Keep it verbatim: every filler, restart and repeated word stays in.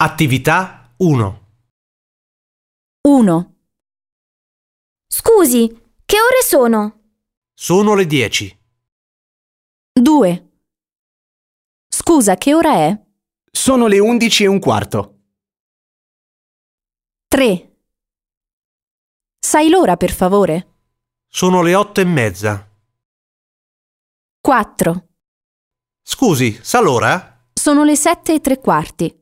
Attività uno. uno. Scusi, che ore sono? Sono le dieci. due. Scusa, che ora è? Sono le undici e un quarto. tre. Sai l'ora, per favore? Sono le otto e mezza. quattro. Scusi, sa l'ora? Sono le sette e tre quarti.